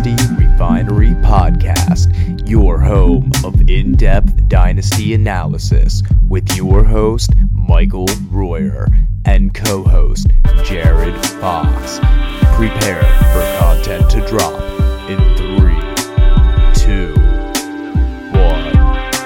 Dynasty Refinery Podcast, your home of in-depth dynasty analysis with your host, Michael Royer, and co-host, Jared Fox. Prepare for content to drop in 3, 2, 1.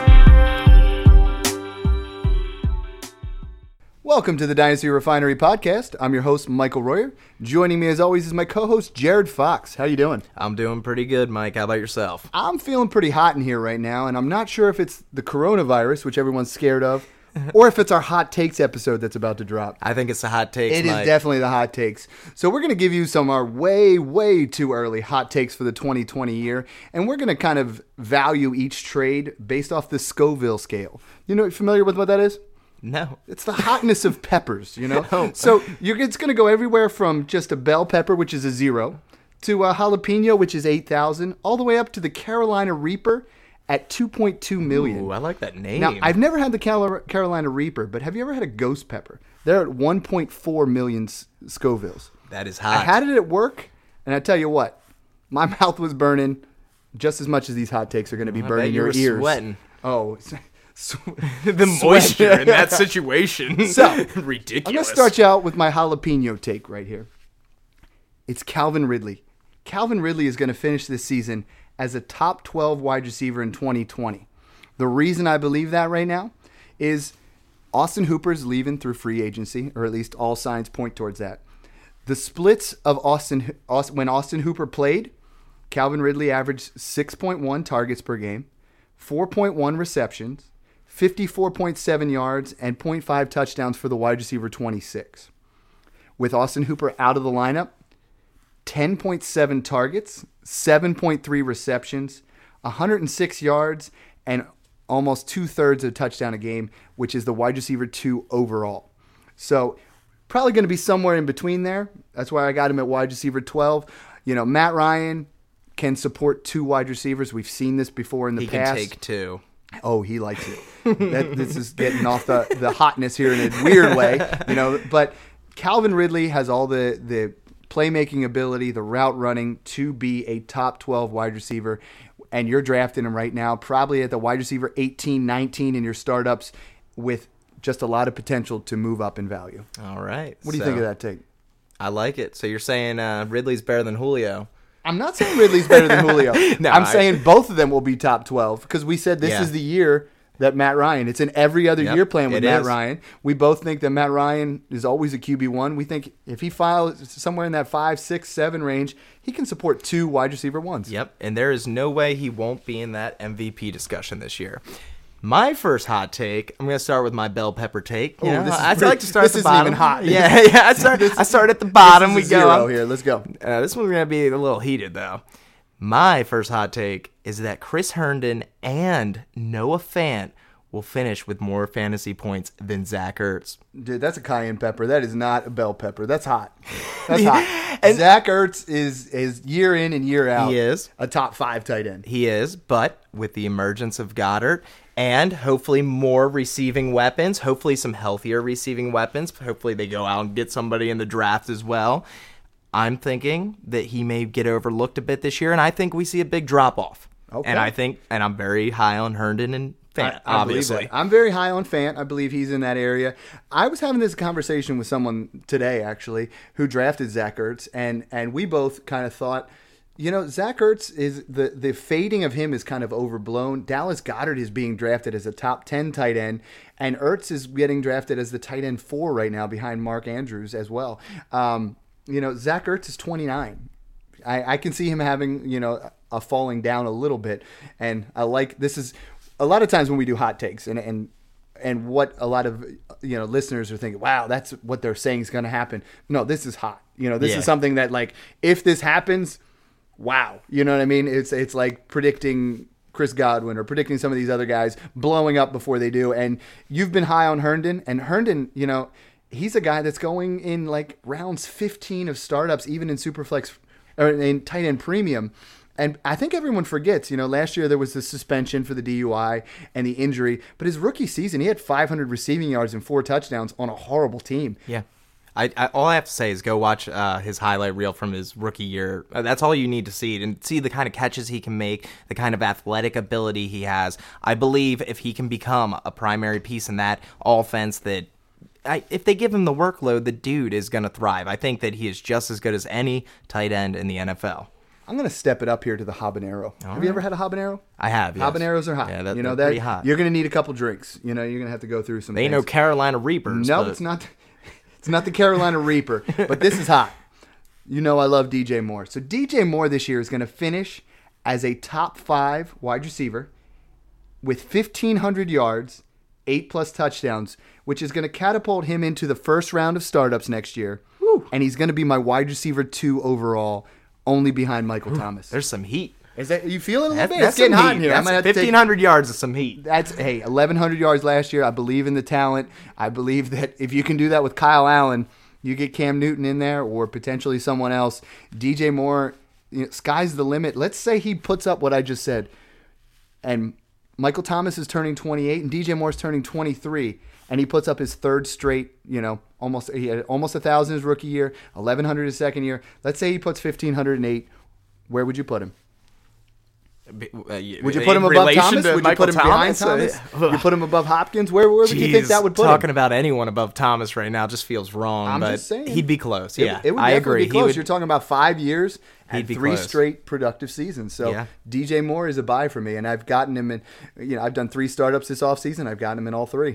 Welcome to the Dynasty Refinery Podcast. I'm your host, Michael Royer. Joining me, as always, is my co-host, Jared Fox. How you doing? I'm doing pretty good, Mike. How about yourself? I'm feeling pretty hot in here right now, and I'm not sure if it's the coronavirus, which everyone's scared of, or if it's our hot takes episode that's about to drop. I think it's the hot takes, It Mike. is definitely the hot takes. So we're going to give you some of our way too early hot takes for the 2020 year, and we're going to kind of value each trade based off the Scoville scale. You know, familiar with what that is? No. It's the hotness of peppers, you know? Oh. So it's going to go everywhere from just a bell pepper, which is a 0, to a jalapeno, which is 8,000, all the way up to the Carolina Reaper at 2.2 million. Ooh, I like that name. Now, I've never had the Carolina Reaper, but have you ever had a ghost pepper? They're at 1.4 million Scovilles. That is hot. I had it at work, and I tell you what, my mouth was burning just as much as these hot takes are going to be burning your ears. Sweating. Oh, The moisture in that situation. So, ridiculous. I'm going to start you out with my jalapeno take right here. It's Calvin Ridley. Calvin Ridley is going to finish this season as a top 12 wide receiver in 2020. The reason I believe that right now is Austin Hooper's leaving through free agency, or at least all signs point towards that. The splits of when Austin Hooper played, Calvin Ridley averaged 6.1 targets per game, 4.1 receptions, 54.7 yards, and 0.5 touchdowns for the wide receiver 26. With Austin Hooper out of the lineup, 10.7 targets, 7.3 receptions, 106 yards, and almost 2/3 of a touchdown a game, which is the wide receiver 2 overall. So probably going to be somewhere in between there. That's why I got him at wide receiver 12. You know, Matt Ryan can support 2 wide receivers. We've seen this before in the past. He can take 2. Oh, he likes it. This is getting off the hotness here in a weird way, you know. But Calvin Ridley has all the playmaking ability, the route running to be a top 12 wide receiver, and you're drafting him right now, probably at the wide receiver 18, 19 in your startups, with just a lot of potential to move up in value. All right. What do you think of that take? I like it. So you're saying Ridley's better than Julio? I'm not saying Ridley's better than Julio. No, I'm saying both of them will be top 12 because we said this is the year that Matt Ryan. It's an every other year plan with Matt Ryan. We both think that Matt Ryan is always a QB1. We think if he files somewhere in that 5, 6, 7 range, he can support 2 wide receiver 1s. Yep, and there is no way he won't be in that MVP discussion this year. My first hot take, I'm going to start with my bell pepper take. You know, I like to start at the bottom. This isn't even hot. Yeah. I start at the bottom. This is we go 0 here. Let's go. This one's going to be a little heated, though. My first hot take is that Chris Herndon and Noah Fant will finish with more fantasy points than Zach Ertz. Dude, that's a cayenne pepper. That is not a bell pepper. That's hot. That's hot. And Zach Ertz is year in and year out. He is a top 5 tight end. He is, but with the emergence of Goddard and hopefully more receiving weapons, hopefully some healthier receiving weapons, hopefully they go out and get somebody in the draft as well, I'm thinking that he may get overlooked a bit this year, and I think we see a big drop-off. Okay. And I'm very high on Herndon and Fant, obviously. I'm very high on Fant. I believe he's in that area. I was having this conversation with someone today, actually, who drafted Zach Ertz, and we both kind of thought, you know, Zach Ertz is the fading of him is kind of overblown. Dallas Goedert is being drafted as a top 10 tight end, and Ertz is getting drafted as the tight end 4 right now behind Mark Andrews as well. You know, Zach Ertz is 29. I can see him having, you know, a falling down a little bit, and I like this is a lot of times when we do hot takes and what a lot of, you know, listeners are thinking, wow, that's what they're saying is going to happen. No, this is hot. You know, this is something that, like, if this happens, wow. You know what I mean? It's like predicting Chris Godwin or predicting some of these other guys blowing up before they do. And you've been high on Herndon, and Herndon, you know, he's a guy that's going in like rounds 15 of startups, even in Superflex or in tight end premium. And I think everyone forgets, you know, last year there was the suspension for the DUI and the injury, but his rookie season, he had 500 receiving yards and 4 touchdowns on a horrible team. Yeah. All I have to say is go watch his highlight reel from his rookie year. That's all you need to see, and see the kind of catches he can make, the kind of athletic ability he has. I believe if he can become a primary piece in that offense, that if they give him the workload, the dude is going to thrive. I think that he is just as good as any tight end in the NFL. I'm going to step it up here to the habanero. Have you ever had a habanero? I have, yes. Habaneros are hot. Yeah, they're they're pretty hot. You're going to need a couple drinks. You're going to have to go through some They ain't things. no Carolina Reapers. No, but... it's not. It's not the Carolina Reaper, but this is hot. I love DJ Moore. So DJ Moore this year is going to finish as a top 5 wide receiver with 1,500 yards, 8+ touchdowns, which is going to catapult him into the first round of startups next year. Woo. And he's going to be my wide receiver 2 overall, only behind Michael Thomas. There's some heat. Is that you feeling a little bit? That's It's getting some hot heat. in here. That's I'm gonna have to 1,500 yards of some heat. That's 1,100 yards last year. I believe in the talent. I believe that if you can do that with Kyle Allen, you get Cam Newton in there or potentially someone else. DJ Moore, sky's the limit. Let's say he puts up what I just said, and Michael Thomas is turning 28 and DJ Moore's turning 23, and he puts up his third straight. He had almost 1,000 his rookie year, 1,100 his second year. Let's say he puts 1,508. Where would you put him? Would you put him above Thomas? Would you put him behind Thomas? Would you put him above Hopkins? Where would you think that would put him? Talking about anyone above Thomas right now just feels wrong. I'm just saying. He'd be close. It would I agree. Be close. You're talking about 5 years and be 3 close. straight productive seasons. So DJ Moore is a buy for me, and I've gotten him in. I've done 3 startups this offseason. I've gotten him in all 3.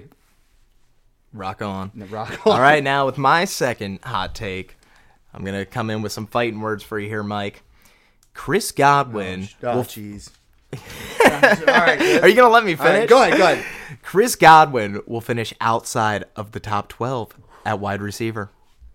Rock on. Rock on. All right, now with my second hot take, I'm gonna come in with some fighting words for you here, Mike. Chris Godwin. Jeez. All right, are you gonna let me finish? Right, go ahead. Chris Godwin will finish outside of the top 12 at wide receiver.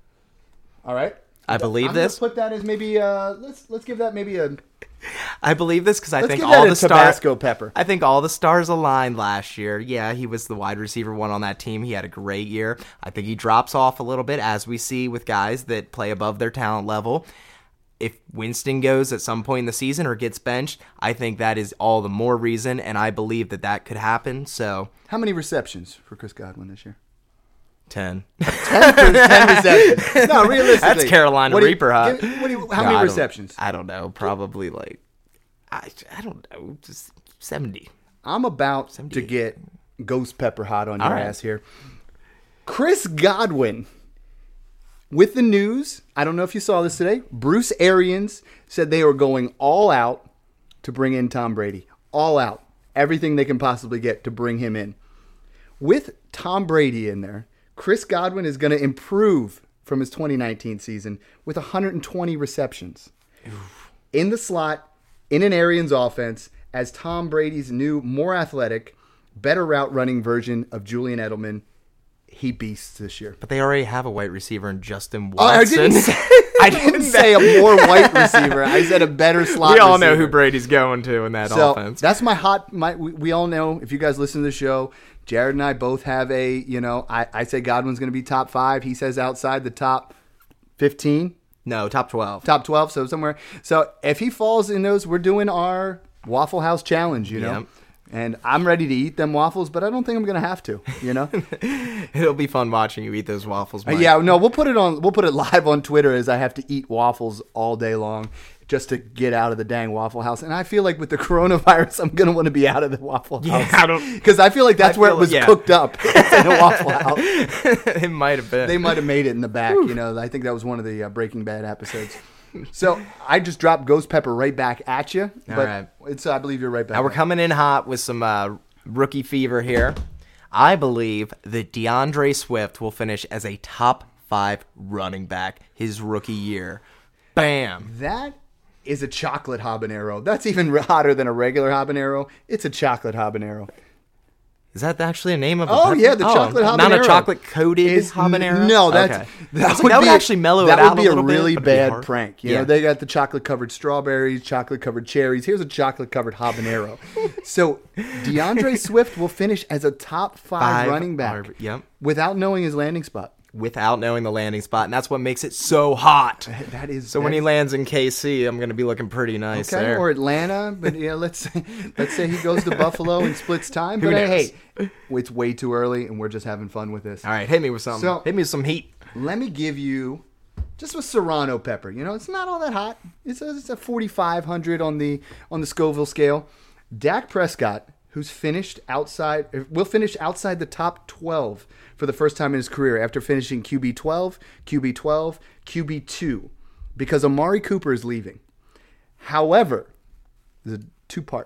All right. I believe I'm this. Gonna put that as maybe. Let's give that maybe a. I believe this because I think give all that the a stars. Tabasco pepper. I think all the stars aligned last year. Yeah, he was the wide receiver 1 on that team. He had a great year. I think he drops off a little bit, as we see with guys that play above their talent level. If Winston goes at some point in the season or gets benched, I think that is all the more reason, and I believe that could happen. So, how many receptions for Chris Godwin this year? 10. 10 receptions. No, realistically. That's Carolina Reaper hot. How many receptions? I don't know. Probably I don't know. Just 70. I'm about 78. to get ghost pepper hot on your All right. ass here. Chris Godwin. With the news, I don't know if you saw this today, Bruce Arians said they were going all out to bring in Tom Brady. All out. Everything they can possibly get to bring him in. With Tom Brady in there, Chris Godwin is going to improve from his 2019 season with 120 receptions. In the slot, in an Arians offense, as Tom Brady's new, more athletic, better route running version of Julian Edelman. He beasts this year. But they already have a white receiver in Justin Watson. I didn't say a more white receiver. I said a better slot receiver. We all know who Brady's going to in that offense. That's we all know, if you guys listen to the show, Jared and I both have I say Godwin's going to be top 5. He says outside the top 15. No, top 12. Top 12, so somewhere. So if he falls in those, we're doing our Waffle House challenge, Yep. And I'm ready to eat them waffles, but I don't think I'm going to have to, It'll be fun watching you eat those waffles, Mike. Yeah, no, we'll put it live on Twitter as I have to eat waffles all day long just to get out of the dang Waffle House. And I feel like with the coronavirus, I'm going to want to be out of the Waffle House. Yeah, because I feel like that's where it was cooked up in the Waffle House. It might have been. They might have made it in the back. I think that was one of the Breaking Bad episodes. So I just dropped Ghost Pepper right back at you. But all right. I believe you're right back. Now we're coming in hot with some rookie fever here. I believe that DeAndre Swift will finish as a top 5 running back his rookie year. Bam. That is a chocolate habanero. That's even hotter than a regular habanero. It's a chocolate habanero. Is that actually a name of a Oh, pepper? yeah, the chocolate habanero. Not a chocolate-coated habanero? No, that would actually mellow it that out would be a little bit, really but it'd be bad hard. prank. Yeah. They got the chocolate-covered strawberries, chocolate-covered cherries. Here's a chocolate-covered habanero. So DeAndre Swift will finish as a top 5 running back without knowing his landing spot. Without knowing the landing spot, and that's what makes it so hot. That is so when he lands in KC, I'm going to be looking pretty nice there. Or Atlanta, but let's say he goes to Buffalo and splits time. But hey, it's way too early, and we're just having fun with this. All right, hit me with something. Hit me with some heat. let me give you just a Serrano pepper. You know, it's not all that hot. It's a 4,500 on the Scoville scale. Dak Prescott, who's will finish outside the top 12 for the first time in his career after finishing QB 12, QB 12, QB 2, because Amari Cooper is leaving. However, there's a two-part.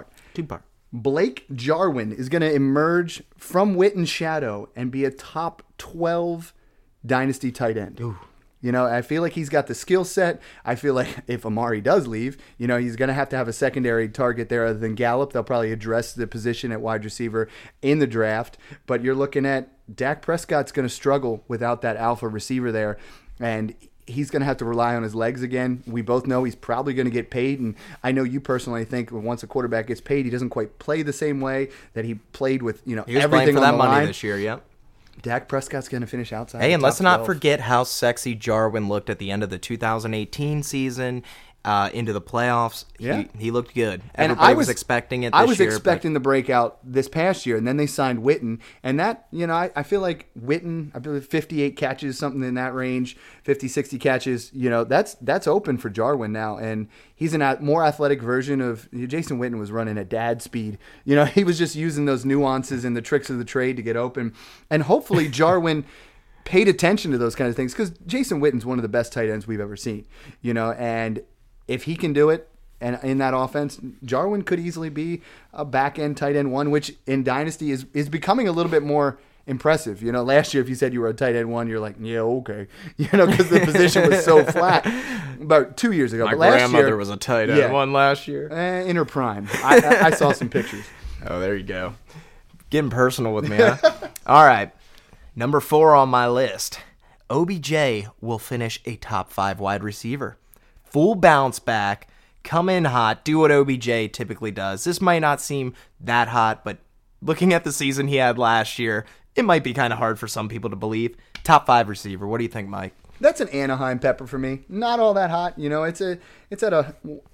Blake Jarwin is going to emerge from Witten's shadow and be a top 12 dynasty tight end. Ooh. You know, I feel like he's got the skill set. I feel like if Amari does leave, you know, he's going to have a secondary target there other than Gallup. They'll probably address the position at wide receiver in the draft. But you're looking at Dak Prescott's going to struggle without that alpha receiver there. And he's going to have to rely on his legs again. We both know he's probably going to get paid. And I know you personally think once a quarterback gets paid, he doesn't quite play the same way that he played with, you know, he was everything playing for on that the money line. this year, yep. Dak Prescott's going to finish outside. Hey, and let's not 12. forget how sexy Jarwin looked at the end of the 2018 season into the playoffs. Yeah. He looked good. And Everybody was expecting it this year. I was expecting the breakout this past year, and then they signed Witten. And that, you know, I feel like Witten, I believe 58 catches, something in that range, 50, 60 catches, you know, that's open for Jarwin now. And he's a more athletic version of Jason Witten was running at dad speed. You know, he was just using those nuances and the tricks of the trade to get open. And hopefully Jarwin paid attention to those kind of things, because Jason Witten's one of the best tight ends we've ever seen, you know, and if he can do it, and in that offense, Jarwin could easily be a back-end tight end one, which in Dynasty is becoming a little bit more impressive. You know, last year if you said you were a tight end one, you're like, yeah, okay. You know, because the position was so flat. About 2 years ago. My but last grandmother year, was a tight end one last year. In her prime. I saw some pictures. Oh, there you go. Getting personal with me, huh? All right. Number 4 on my list. OBJ will finish a top 5 wide receiver. Full bounce back, come in hot, do what OBJ typically does. This might not seem that hot, but looking at the season he had last year, it might be kind of hard for some people to believe. Top 5 receiver. What do you think, Mike? That's an Anaheim pepper for me. Not all that hot. You know, it's at a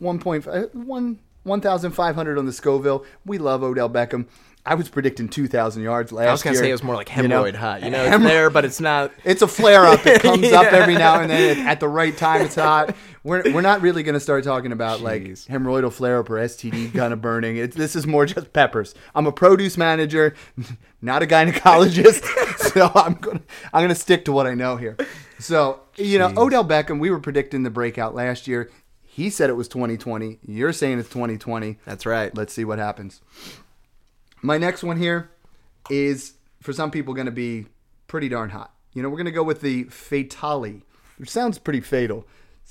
1,500 on the Scoville. We love Odell Beckham. I was predicting 2,000 yards last year. I was going to say it was more like hemorrhoid hot. You know, it's Hemorrhoid. there, but it's not. It's a flare-up. It comes up every now and then. At the right time, it's hot. We're not really going to start talking about like hemorrhoidal flare-up or STD kind of burning. This is more just peppers. I'm a produce manager, not a gynecologist, so I'm gonna stick to what I know here. So, you know, Odell Beckham, we were predicting the breakout last year. He said it was 2020. You're saying it's 2020. That's right. Let's see what happens. My next one here is, for some people, going to be pretty darn hot. You know, we're going to go with the Fatale, which sounds pretty fatal.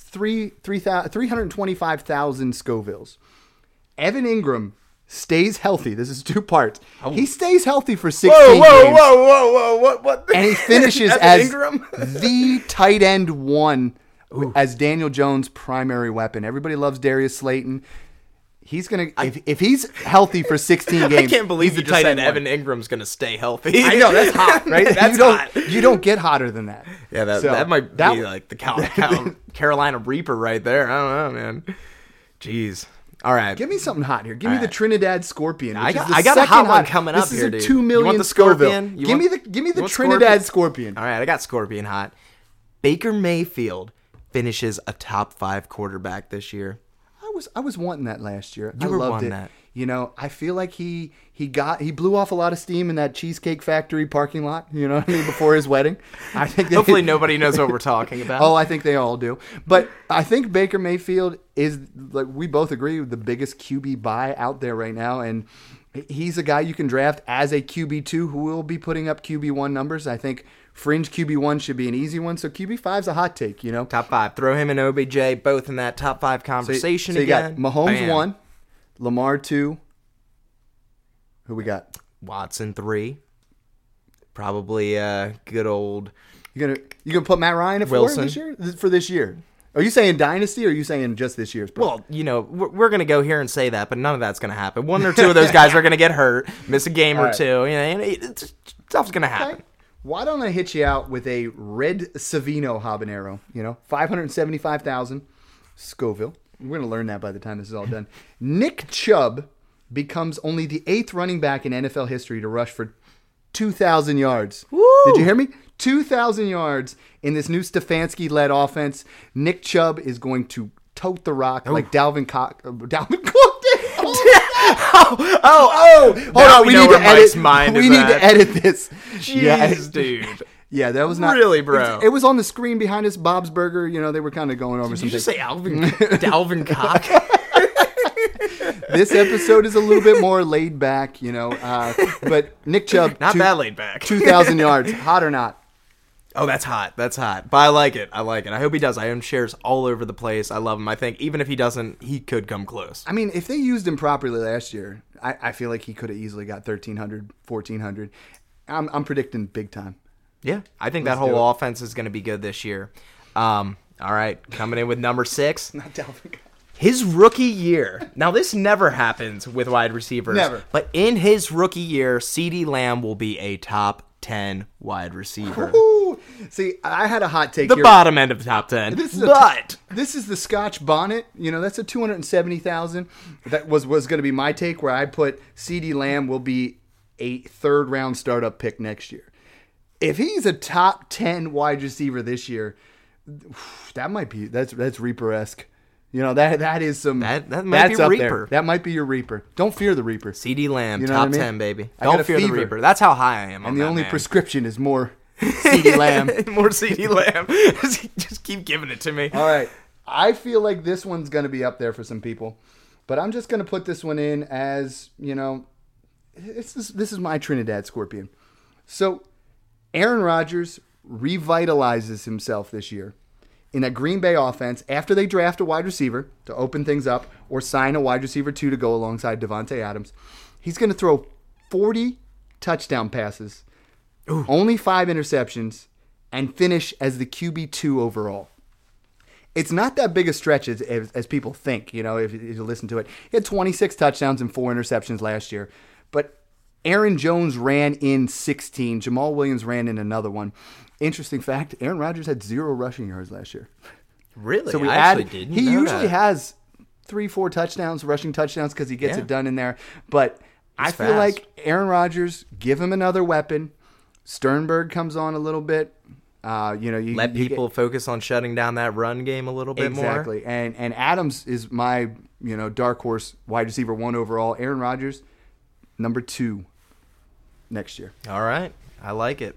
325,000 Scovilles. Evan Ingram stays healthy. This is 2 parts. He stays healthy for 16 games. Whoa. What? And he finishes as the tight end 1 as Daniel Jones' primary weapon. Everybody loves Darius Slayton. He's gonna if he's healthy for 16 games. I can't believe you just said Evan Ingram's gonna stay healthy. I know, that's hot, right? Hot. You don't get hotter than that. Yeah, that might be like the Carolina Reaper right there. I don't know, man. Jeez. All right. Give me something hot here. Give me the Trinidad Scorpion. I got a hot one coming up here, dude. This is a 2 million you want the Scorpion? Give me the Trinidad Scorpion. All right, I got Scorpion hot. Baker Mayfield finishes a top 5 quarterback this year. I was wanting that last year. You I were loved wanting it. that. You know, I feel like he blew off a lot of steam in that Cheesecake Factory parking lot, you know what I mean, before his wedding. I think hopefully nobody knows what we're talking about. Oh, I think they all do. But I think Baker Mayfield is, like we both agree, the biggest QB buy out there right now, and he's a guy you can draft as a QB2 who will be putting up QB1 numbers. I think fringe QB1 should be an easy one, so QB5's a hot take, you know. Top 5. Throw him and OBJ both in that top 5 conversation so you again. got Mahomes 1, Lamar 2. Who we got? Watson 3. Probably good old. You gonna put Matt Ryan at 4 Wilson this year? For this year? Are you saying dynasty or are you saying just this year's? Well, you know, we're going to go here and say that, but none of that's going to happen. 1 or 2 of those guys are going to get hurt, miss a game or 2. You know, stuff's going to happen. Okay. Why don't I hit you out with a red Savino habanero? You know, 575,000 Scoville. We're going to learn that by the time this is all done. Nick Chubb becomes only the 8th running back in NFL history to rush for 2,000 yards. Woo! Did you hear me? 2,000 yards in this new Stefanski-led offense. Nick Chubb is going to tote the rock like Dalvin Cook. Dalvin Cook did. Hold on. We need to edit. We need to edit this. Jeez, dude. Yeah, that was not really, bro. It was on the screen behind us. Bob's Burger. You know, they were kind of going over Did you something. just say Dalvin Cock? This episode is a little bit more laid back, you know. But Nick Chubb, Not that laid back. 2,000 yards, hot or not? Oh, that's hot. That's hot. But I like it. I like it. I hope he does. I own shares all over the place. I love him. I think even if he doesn't, he could come close. I mean, if they used him properly last year, I feel like he could have easily got 1,300, 1,400. I'm predicting big time. Yeah, I think Let's that do whole it. offense is going to be good this year. All right, coming in with number 6. Not Dalvin. His rookie year. Now, this never happens with wide receivers. Never. But in his rookie year, CeeDee Lamb will be a top 10 wide receiver. Ooh. See, I had a hot take The here. bottom end of the top 10. This is this is the Scotch bonnet. You know, that's a 270,000. That was going to be my take, where I put CeeDee Lamb will be a third-round startup pick next year. If he's a top 10 wide receiver this year, that might be that's Reaper-esque. You know, that is some That might that's be up Reaper. there. That might be your Reaper. Don't fear the Reaper. CeeDee Lamb, You know top what I mean? 10, baby. I got Don't a fear the fever. Reaper. That's how high I am on And the that only man. prescription is more CeeDee Lamb. More CeeDee Lamb. Just keep giving it to me. All right. I feel like this one's going to be up there for some people. But I'm just going to put this one in as, you know, this is my Trinidad Scorpion. So Aaron Rodgers revitalizes himself this year in a Green Bay offense after they draft a wide receiver to open things up or sign a wide receiver 2 to go alongside Devontae Adams. He's going to throw 40 touchdown passes, only 5 interceptions, and finish as the QB2 overall. It's not that big a stretch as people think, you know, if you listen to it. He had 26 touchdowns and 4 interceptions last year. But Aaron Jones ran in 16. Jamal Williams ran in another one. Interesting fact, Aaron Rodgers had 0 rushing yards last year. Really? So I actually didn't he know usually that. has 3-4 touchdowns, rushing touchdowns, because he gets Yeah. it done in there. But I He's feel fast. like Aaron Rodgers, give him another weapon. Sternberg comes on a little bit. You know, Let you get- people focus on shutting down that run game a little bit more. exactly. And Adams is my, you know, dark horse wide receiver 1 overall. Aaron Rodgers, number 2 next year. All right. I like it.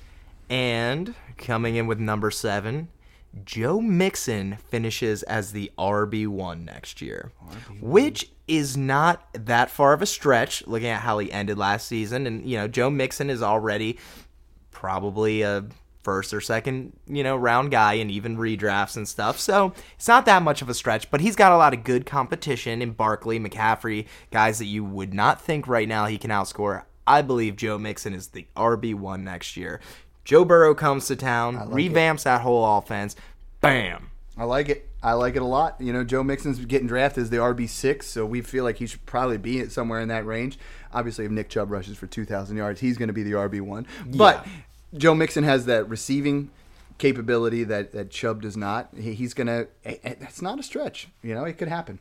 And coming in with number 7, Joe Mixon finishes as the RB1 next year, which is not that far of a stretch looking at how he ended last season. And, you know, Joe Mixon is already probably a first or second, you know, round guy in even redrafts and stuff. So it's not that much of a stretch, but he's got a lot of good competition in Barkley, McCaffrey, guys that you would not think right now he can outscore. I believe Joe Mixon is the RB1 next year. Joe Burrow comes to town, revamps that whole offense. Bam. I like it. I like it a lot. You know, Joe Mixon's getting drafted as the RB6, so we feel like he should probably be somewhere in that range. Obviously, if Nick Chubb rushes for 2,000 yards, he's going to be the RB1. But Joe Mixon has that receiving capability that Chubb does not. He's going to – that's not a stretch. You know, it could happen.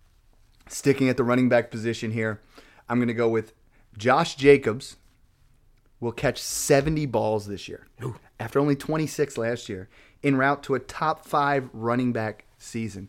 Sticking at the running back position here, I'm going to go with Josh Jacobs will catch 70 balls this year. Ooh. After only 26 last year, en route to a top 5 running back season.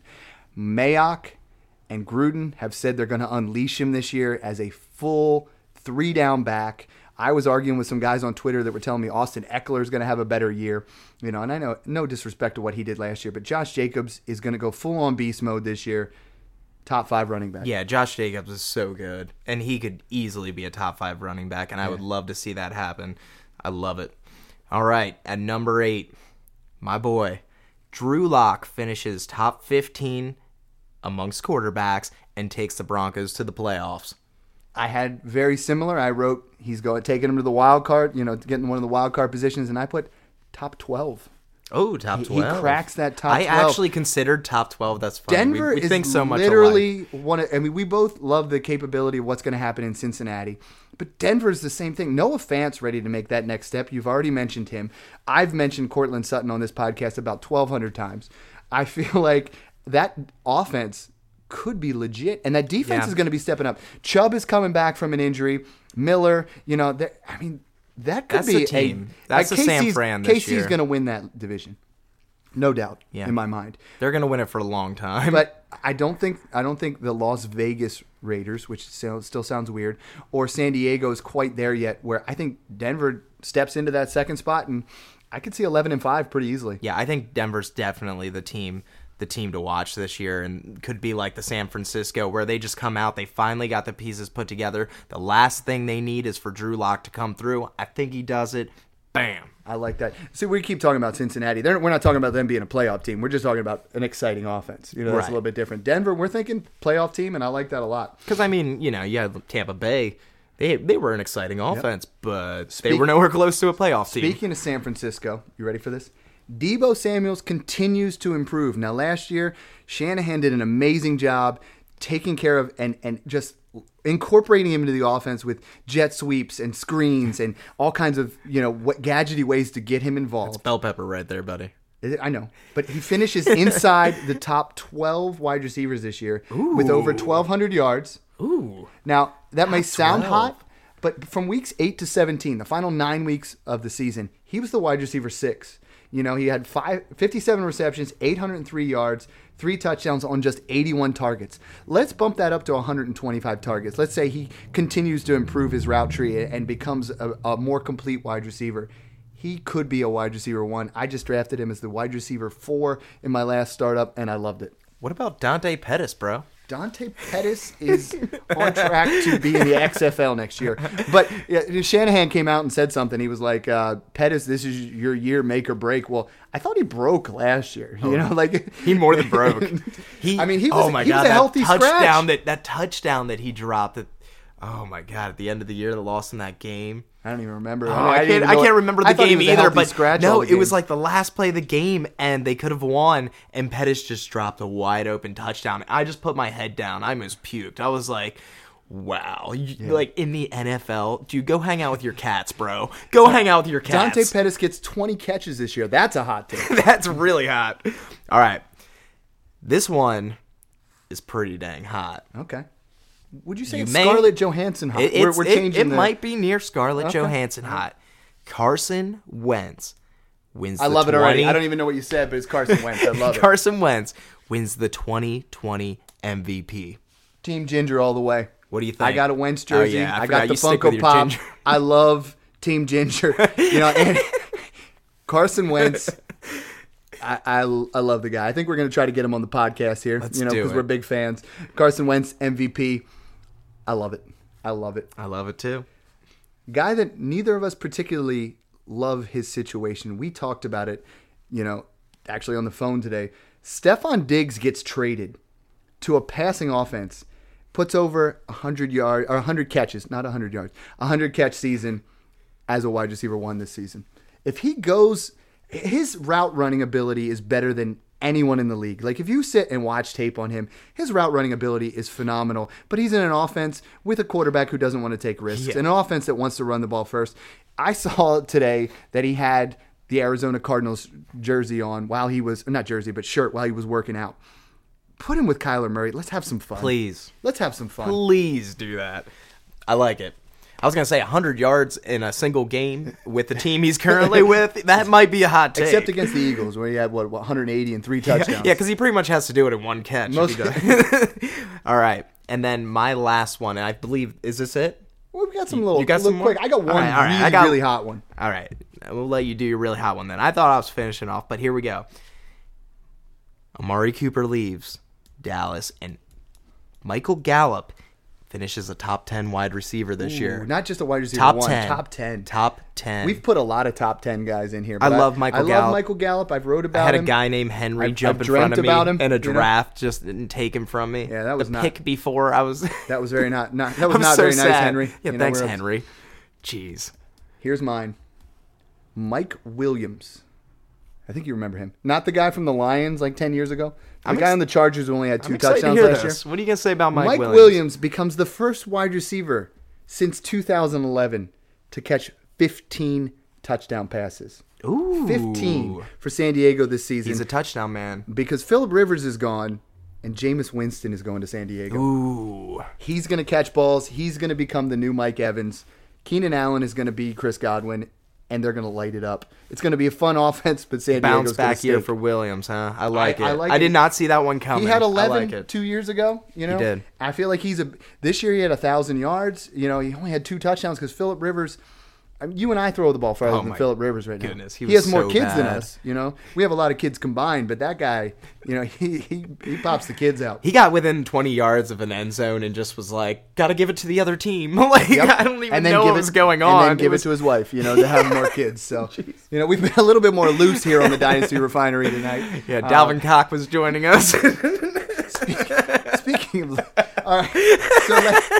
Mayock and Gruden have said they're going to unleash him this year as a full 3-down back. I was arguing with some guys on Twitter that were telling me Austin Eckler is going to have a better year. You know, and I know no disrespect to what he did last year, but Josh Jacobs is going to go full-on beast mode this year. Top 5 running back. Yeah, Josh Jacobs is so good, and he could easily be a top 5 running back, and I would love to see that happen. I love it. All right, at number 8, my boy, Drew Lock finishes top 15 amongst quarterbacks and takes the Broncos to the playoffs. I had very similar. I wrote he's taking him to the wild card, you know, getting one of the wild card positions, and I put top 12. Oh, top 12. He cracks that top 12. I actually considered top 12. That's fine. Denver we is think so much literally alike. one of, I mean, we both love the capability of what's going to happen in Cincinnati. But Denver is the same thing. Noah Fant's ready to make that next step. You've already mentioned him. I've mentioned Cortland Sutton on this podcast about 1,200 times. I feel like that offense could be legit, and that defense is going to be stepping up. Chubb is coming back from an injury. Miller, you know, I mean, that could That's be a team. That's a San Fran this year. KC's going to win that division, no doubt in my mind. They're going to win it for a long time. But I don't think the Las Vegas Raiders, which still sounds weird, or San Diego is quite there yet. Where I think Denver steps into that second spot, and I could see 11-5 pretty easily. Yeah, I think Denver's definitely the team to watch this year, and could be like the San Francisco, where they just come out, they finally got the pieces put together. The last thing they need is for Drew Lock to come through. I think he does it. Bam. I like that. See, we keep talking about Cincinnati. We're not talking about them being a playoff team. We're just talking about an exciting offense. That's a little bit different. Denver, we're thinking playoff team, and I like that a lot. Because, I mean, you had Tampa Bay. They were an exciting offense, but they were nowhere close to a playoff team. Speaking of San Francisco, you ready for this? Deebo Samuels continues to improve. Now, last year, Shanahan did an amazing job taking care of and just incorporating him into the offense with jet sweeps and screens and all kinds of, gadgety ways to get him involved. That's bell pepper right there, buddy. I know. But he finishes inside the top 12 wide receivers this year with over 1,200 yards. Ooh. Now, that may sound 12. hot, but from weeks 8 to 17, the final 9 weeks of the season, he was the wide receiver 6. He had 57 receptions, 803 yards, 3 touchdowns on just 81 targets. Let's bump that up to 125 targets. Let's say he continues to improve his route tree and becomes a more complete wide receiver. He could be a wide receiver 1. I just drafted him as the wide receiver 4 in my last startup, and I loved it. What about Dante Pettis, bro? Dante Pettis is on track to be in the XFL next year. But Shanahan came out and said something. He was like, Pettis, this is your year, make or break. Well, I thought he broke last year. He more than broke. He was a healthy scratch. That touchdown that he dropped. Oh my God! At the end of the year, they lost in that game. I don't even remember. I can't remember the game either. But no, it was like the last play of the game, and they could have won. And Pettis just dropped a wide open touchdown. I just put my head down. I almost puked. I was like, "Wow!" Like in the NFL, dude, go hang out with your cats, bro. Go hang out with your cats. Dante Pettis gets 20 catches this year. That's a hot take. That's really hot. All right, this one is pretty dang hot. Okay. Would you say it's Scarlett Johansson hot? We're changing it might be near Scarlett Johansson hot. Carson Wentz wins the I love it already. I don't even know what you said, but it's Carson Wentz. I love it. Carson Wentz wins the 2020 MVP. Team Ginger all the way. What do you think? I got a Wentz jersey. Oh, yeah, I got the Funko Pop. I love Team Ginger. And Carson Wentz. I love the guy. I think we're going to try to get him on the podcast here. Because we're big fans. Carson Wentz, MVP. I love it. I love it. I love it too. Guy that neither of us particularly love his situation. We talked about it, actually on the phone today. Stephon Diggs gets traded to a passing offense, puts over 100 catches, not 100 yards, 100 catch season as a wide receiver 1 this season. If he goes, his route running ability is better than anyone in the league. Like if you sit and watch tape on him, his route running ability is phenomenal. But he's in an offense with a quarterback who doesn't want to take risks, an offense that wants to run the ball first. I saw today that he had the Arizona Cardinals jersey on while he was shirt while he was working out. Put him with Kyler Murray. Let's have some fun. Please. Let's have some fun. Please do that. I like it. I was going to say 100 yards in a single game with the team he's currently with. That might be a hot take. Except against the Eagles, where he had, 180 and 3 touchdowns. Yeah, because he pretty much has to do it in one catch. All right. And then my last one, and I believe, is this it? Well, we got some little quick. I got one really hot one. All right. We'll let you do your really hot one then. I thought I was finishing off, but here we go. Amari Cooper leaves Dallas, and Michael Gallup finishes a top 10 wide receiver this year. Not just a wide receiver top 1, 10. top 10. Top 10. We've put a lot of top 10 guys in here. I love Michael Gallup. I love Michael Gallup. I've wrote about him. I had a guy named Henry jump in front of me in a draft, just didn't take him from me. Yeah, that was the pick before I was. That was very not that was not very nice, Henry. Yeah, thanks, Henry. Jeez. Here's mine. Mike Williams. I think you remember him. Not the guy from the Lions like 10 years ago. The guy on the Chargers who only had 2 touchdowns last year. What are you going to say about Mike Williams? Mike Williams becomes the first wide receiver since 2011 to catch 15 touchdown passes. Ooh. 15 for San Diego this season. He's a touchdown man. Because Phillip Rivers is gone and Jameis Winston is going to San Diego. Ooh. He's going to catch balls. He's going to become the new Mike Evans. Keenan Allen is going to be Chris Godwin, and they're going to light it up. It's going to be a fun offense, but San Bounce Diego's back year stink. for Williams, huh? I like it. I I did not see that one coming. He had I 11 like it. 2 years ago. You know, He did. I feel like this year he had 1,000 yards. You know, he only had 2 touchdowns because Phillip Rivers. I mean, you and I throw the ball farther than my Phillip Rivers right goodness, now. he Has was more so kids than bad. us. You know, we have a lot of kids combined, but that guy, you know, he pops the kids out. He got within 20 yards of an end zone and just was like, "Got to give it to the other team." Like, Yep. I don't even And then know give what it- was going on. And then give it to his wife, you know, to have more kids. So, you know, we've been a little bit more loose here on the Dynasty Refinery tonight. Yeah, Dalvin Cock was joining us. Speaking of, all right, so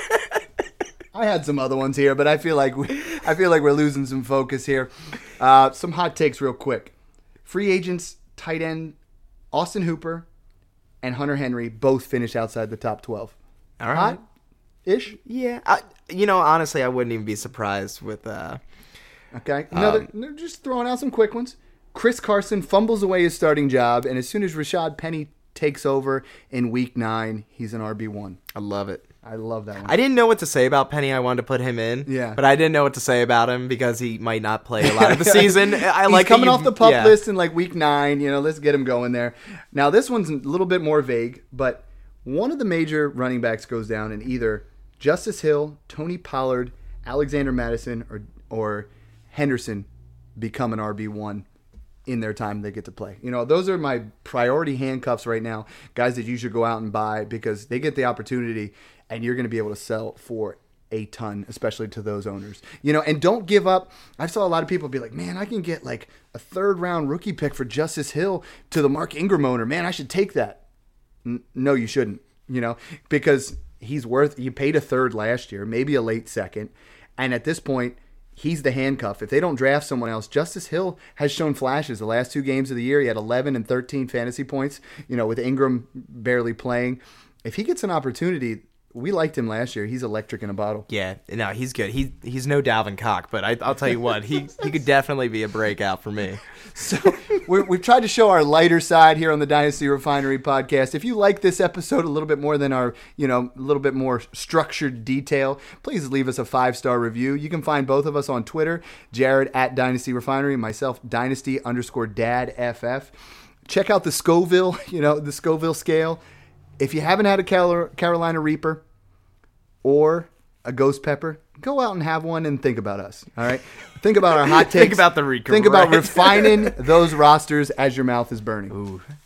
I had some other ones here, but I feel like we're losing some focus here. Some hot takes, real quick. Free agents, tight end, Austin Hooper, and Hunter Henry both finished outside the top 12. All right. Hot-ish. Yeah. Honestly, I wouldn't even be surprised with. Okay. Just throwing out some quick ones. Chris Carson fumbles away his starting job, and as soon as Rashad Penny takes over in Week 9, he's an RB1. I love it. I love that one. I didn't know what to say about Penny. I wanted to put him in. Yeah. But I didn't know what to say about him because he might not play a lot of the season. I He's like coming that off the pup yeah. list in like Week 9. You know, let's get him going there. Now, this one's a little bit more vague, but one of the major running backs goes down in either Justice Hill, Tony Pollard, Alexander Madison, or Henderson become an RB1 in their time they get to play. You know, those are my priority handcuffs right now, guys that you should go out and buy because they get the opportunity and you're going to be able to sell for a ton, especially to those owners. You know, and don't give up. I saw a lot of people be like, man, I can get like a 3rd round rookie pick for Justice Hill to the Mark Ingram owner. Man, I should take that. No, you shouldn't, you know, because you paid a 3rd last year, maybe a late 2nd. And at this point, he's the handcuff. If they don't draft someone else, Justice Hill has shown flashes. The last 2 games of the year, he had 11 and 13 fantasy points, you know, with Ingram barely playing. If he gets an opportunity, we liked him last year. He's electric in a bottle. Yeah, no, he's good. He's no Dalvin Cock, but I'll tell you what, he could definitely be a breakout for me. So we've tried to show our lighter side here on the Dynasty Refinery podcast. If you like this episode a little bit more than our, you know, a little bit more structured detail, please leave us a 5-star review. You can find both of us on Twitter, Jared at Dynasty Refinery, myself, Dynasty_DadFF. Check out the Scoville, you know, the Scoville scale. If you haven't had a Carolina Reaper or a Ghost Pepper, go out and have one and think about us. All right? Think about our hot takes. Think about the Think about right. refining those rosters as your mouth is burning. Ooh.